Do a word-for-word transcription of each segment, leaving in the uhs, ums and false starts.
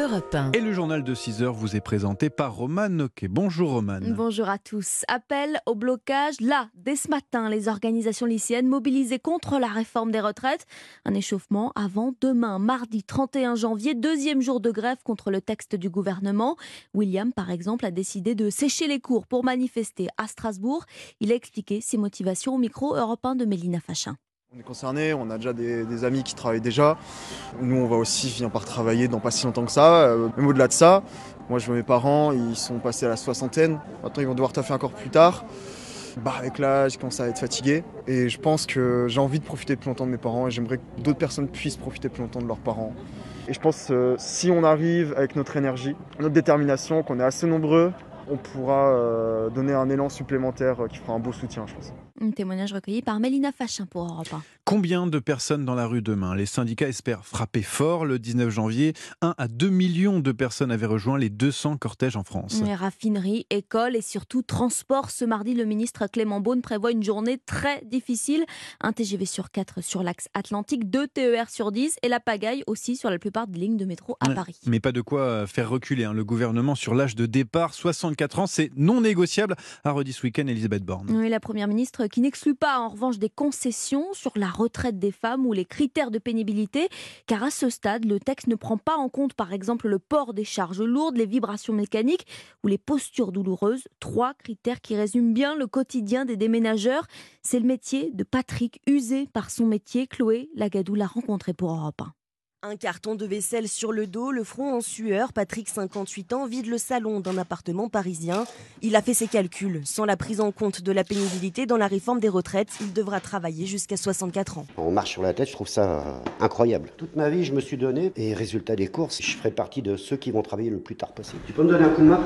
Europe un. Et le journal de six heures vous est présenté par Romane Noquet. Bonjour Romane. Bonjour à tous. Appel au blocage. Là, dès ce matin, les organisations lycéennes mobilisées contre la réforme des retraites. Un échauffement avant demain, mardi trente et un janvier, deuxième jour de grève contre le texte du gouvernement. William, par exemple, a décidé de sécher les cours pour manifester à Strasbourg. Il a expliqué ses motivations au micro Europe un de Mélina Fachin. On est concerné, on a déjà des, des amis qui travaillent déjà. Nous, on va aussi finir par travailler dans pas si longtemps que ça. Euh, même au-delà de ça, moi, je vois mes parents, ils sont passés à la soixantaine. Maintenant, ils vont devoir taffer encore plus tard. Bah, avec l'âge, ils commencent à être fatigués. Et je pense que j'ai envie de profiter plus longtemps de mes parents et j'aimerais que d'autres personnes puissent profiter plus longtemps de leurs parents. Et je pense que euh, si on arrive avec notre énergie, notre détermination, qu'on est assez nombreux, on pourra euh, donner un élan supplémentaire euh, qui fera un beau soutien, je pense. Un témoignage recueilli par Mélina Fachin pour Europe un. Combien de personnes dans la rue demain? Les syndicats espèrent frapper fort. Le dix-neuf janvier, un à deux millions de personnes avaient rejoint les deux cents cortèges en France. Les raffineries, écoles et surtout transport. Ce mardi, le ministre Clément Beaune prévoit une journée très difficile. Un T G V sur quatre sur l'axe Atlantique, deux T E R sur dix et la pagaille aussi sur la plupart des lignes de métro à Ouais, Paris. Mais pas de quoi faire reculer hein, le gouvernement sur l'âge de départ. soixante-quatre ans, c'est non négociable, a redit ce week-end Elisabeth Borne. Oui, la première ministre qui n'exclut pas en revanche des concessions sur la retraite des femmes ou les critères de pénibilité, car à ce stade, le texte ne prend pas en compte par exemple le port des charges lourdes, les vibrations mécaniques ou les postures douloureuses. Trois critères qui résument bien le quotidien des déménageurs. C'est le métier de Patrick, usé par son métier. Chloé Lagadou l'a rencontré pour Europe un. Un carton de vaisselle sur le dos, le front en sueur, Patrick, cinquante-huit ans, vide le salon d'un appartement parisien. Il a fait ses calculs. Sans la prise en compte de la pénibilité dans la réforme des retraites, il devra travailler jusqu'à soixante-quatre ans. On marche sur la tête, je trouve ça euh, incroyable. Toute ma vie, je me suis donné, et résultat des courses, je ferai partie de ceux qui vont travailler le plus tard possible. Tu peux me donner un coup de main ?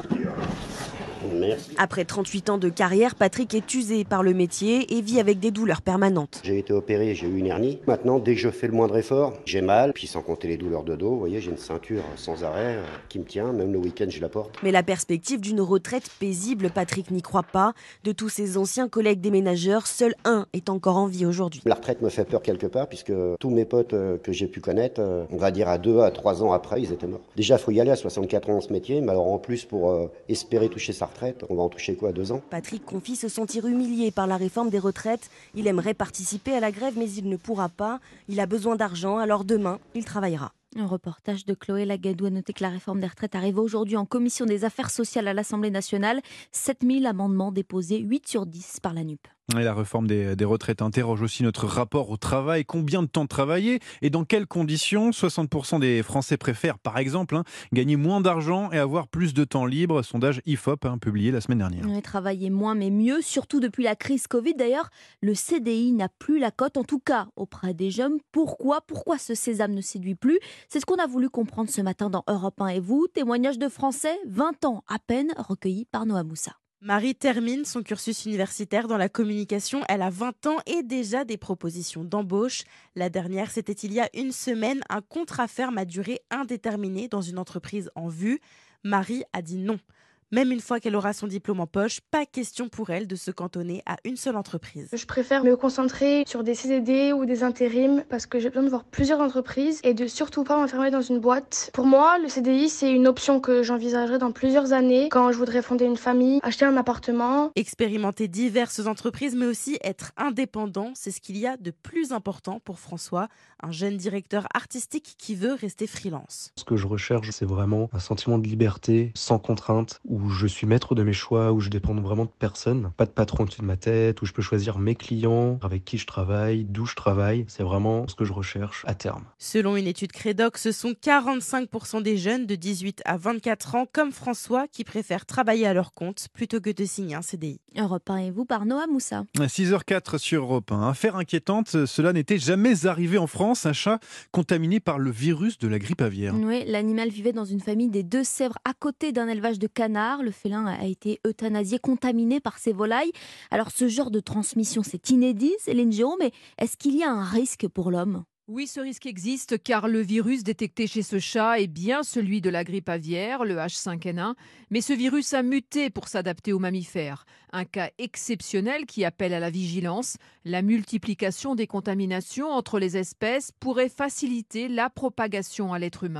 Merci. Après trente-huit ans de carrière, Patrick est usé par le métier et vit avec des douleurs permanentes. J'ai été opéré, j'ai eu une hernie. Maintenant, dès que je fais le moindre effort, j'ai mal. Puis sans compter les douleurs de dos, vous voyez, j'ai une ceinture sans arrêt euh, qui me tient. Même le week-end, je la porte. Mais la perspective d'une retraite paisible, Patrick n'y croit pas. De tous ses anciens collègues déménageurs, seul un est encore en vie aujourd'hui. La retraite me fait peur quelque part, puisque tous mes potes euh, que j'ai pu connaître, euh, on va dire à deux à trois ans après, ils étaient morts. Déjà, il faut y aller à soixante-quatre ans dans ce métier, mais alors en plus, pour euh, espérer toucher sa retraite, on va en toucher quoi, deux ans ? Patrick confie se sentir humilié par la réforme des retraites. Il aimerait participer à la grève, mais il ne pourra pas. Il a besoin d'argent, alors demain, il travaillera. Un reportage de Chloé Lagadou. A noté que la réforme des retraites arrive aujourd'hui en commission des affaires sociales à l'Assemblée nationale. sept mille amendements déposés, huit sur dix par la N U P. Et la réforme des, des retraites interroge aussi notre rapport au travail. Combien de temps travailler et dans quelles conditions? soixante pour cent des Français préfèrent, par exemple, hein, gagner moins d'argent et avoir plus de temps libre. Sondage I F O P hein, publié la semaine dernière. Ouais, travailler moins mais mieux, surtout depuis la crise Covid. D'ailleurs, le C D I n'a plus la cote, en tout cas auprès des jeunes. Pourquoi Pourquoi ce sésame ne séduit plus? C'est ce qu'on a voulu comprendre ce matin dans Europe un et vous. Témoignage de Français, vingt ans à peine, recueillis par Noah Moussa. Marie termine son cursus universitaire dans la communication. Elle a vingt ans et déjà des propositions d'embauche. La dernière, c'était il y a une semaine. Un contrat ferme à durée indéterminée dans une entreprise en vue. Marie a dit non. Même une fois qu'elle aura son diplôme en poche, pas question pour elle de se cantonner à une seule entreprise. Je préfère me concentrer sur des C D D ou des intérims parce que j'ai besoin de voir plusieurs entreprises et de surtout pas m'enfermer dans une boîte. Pour moi, le C D I, c'est une option que j'envisagerai dans plusieurs années quand je voudrais fonder une famille, acheter un appartement. Expérimenter diverses entreprises, mais aussi être indépendant, c'est ce qu'il y a de plus important pour François, un jeune directeur artistique qui veut rester freelance. Ce que je recherche, c'est vraiment un sentiment de liberté, sans contrainte, où je suis maître de mes choix, où je dépends vraiment de personne. Pas de patron au-dessus de ma tête, où je peux choisir mes clients, avec qui je travaille, d'où je travaille. C'est vraiment ce que je recherche à terme. Selon une étude Crédoc, ce sont quarante-cinq pour cent des jeunes de dix-huit à vingt-quatre ans, comme François, qui préfèrent travailler à leur compte plutôt que de signer un C D I. Europe un et vous par Noah Moussa. six heures quatre sur Europe un. Affaire inquiétante, cela n'était jamais arrivé en France. Un chat contaminé par le virus de la grippe aviaire. Oui, l'animal vivait dans une famille des Deux-Sèvres à côté d'un élevage de canards. Le félin a été euthanasié, contaminé par ces volailles. Alors ce genre de transmission, c'est inédit, Céline Géraud, mais est-ce qu'il y a un risque pour l'homme ? Oui, ce risque existe car le virus détecté chez ce chat est bien celui de la grippe aviaire, le H cinq N un. Mais ce virus a muté pour s'adapter aux mammifères. Un cas exceptionnel qui appelle à la vigilance. La multiplication des contaminations entre les espèces pourrait faciliter la propagation à l'être humain.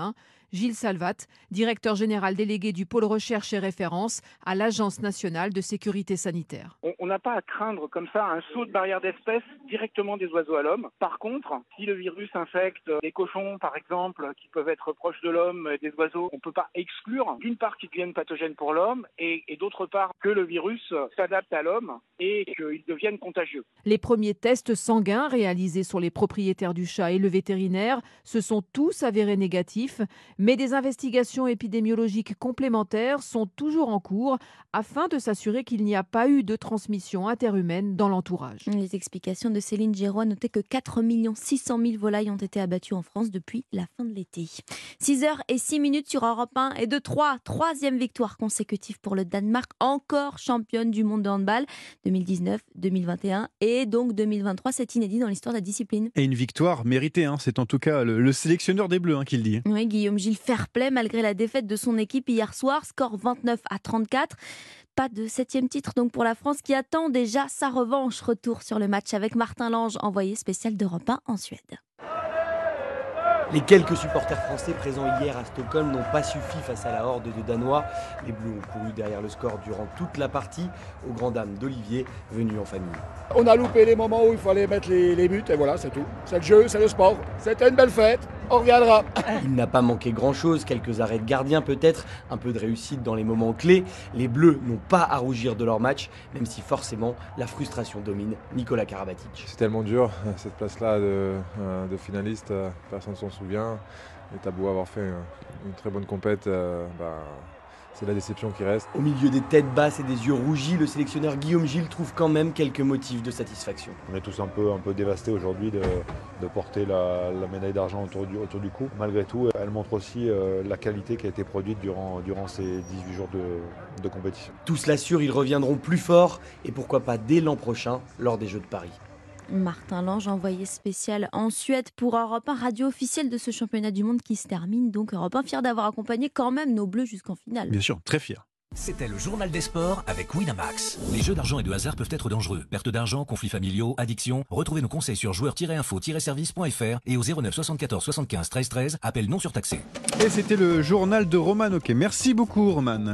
Gilles Salvat, directeur général délégué du pôle recherche et référence à l'Agence nationale de sécurité sanitaire. On n'a pas à craindre comme ça un saut de barrière d'espèces directement des oiseaux à l'homme. Par contre, si le virus infecte des cochons, par exemple, qui peuvent être proches de l'homme, des oiseaux, on ne peut pas exclure d'une part qu'ils deviennent pathogènes pour l'homme et, et d'autre part que le virus s'adapte à l'homme et qu'il devienne contagieux. Les premiers tests sanguins réalisés sur les propriétaires du chat et le vétérinaire se sont tous avérés négatifs, mais des investigations épidémiologiques complémentaires sont toujours en cours afin de s'assurer qu'il n'y a pas eu de transmission interhumaine dans l'entourage. Les explications de Céline Géraud, notaient que quatre millions six cent mille volailles ont été abattues en France depuis la fin de l'été. six heures et six minutes sur Europe un et de trois, troisième victoire consécutive pour le Danemark, encore championne du monde de handball deux mille dix-neuf, deux mille vingt et un et donc deux mille vingt-trois, c'est inédit dans l'histoire de la discipline. Et une victoire méritée, hein. C'est en tout cas le, le sélectionneur des Bleus hein, qui le dit. Oui, Guillaume Gilles fair play malgré la défaite de son équipe hier soir, score vingt-neuf à trente-quatre. Pas de septième titre donc pour la France qui attend déjà sa revanche. Retour sur le match avec Martin Lange, envoyé spécial d'Europe un en Suède. Les quelques supporters français présents hier à Stockholm n'ont pas suffi face à la horde de Danois. Les Bleus ont couru derrière le score durant toute la partie, aux grandes dames d'Olivier, venu en famille. On a loupé les moments où il fallait mettre les, les buts et voilà, c'est tout. C'est le jeu, c'est le sport. C'était une belle fête, on reviendra. Il n'a pas manqué grand-chose, quelques arrêts de gardien peut-être, un peu de réussite dans les moments clés. Les Bleus n'ont pas à rougir de leur match, même si forcément la frustration domine. Nicolas Karabatic. C'est tellement dur, cette place-là de, de finaliste, personne ne s'en souvient. Et t'as beau avoir fait une très bonne compète, euh, bah, c'est la déception qui reste. Au milieu des têtes basses et des yeux rougis, le sélectionneur Guillaume Gilles trouve quand même quelques motifs de satisfaction. On est tous un peu, un peu dévastés aujourd'hui de, de porter la, la médaille d'argent autour du, autour du cou. Malgré tout, elle montre aussi euh, la qualité qui a été produite durant, durant ces dix-huit jours de, de compétition. Tous l'assurent, ils reviendront plus forts et pourquoi pas dès l'an prochain lors des Jeux de Paris. Martin Lange, envoyé spécial en Suède pour Europe un, radio officielle de ce championnat du monde qui se termine. Donc Europe un, fier d'avoir accompagné quand même nos Bleus jusqu'en finale. Bien sûr, très fier. C'était le journal des sports avec Winamax. Les jeux d'argent et de hasard peuvent être dangereux. Perte d'argent, conflits familiaux, addiction. Retrouvez nos conseils sur joueurs tiret info tiret service point f r et au zéro neuf soixante-quatorze soixante-quinze treize treize. Appel non surtaxé. Et c'était le journal de Roman. Ok, merci beaucoup Roman.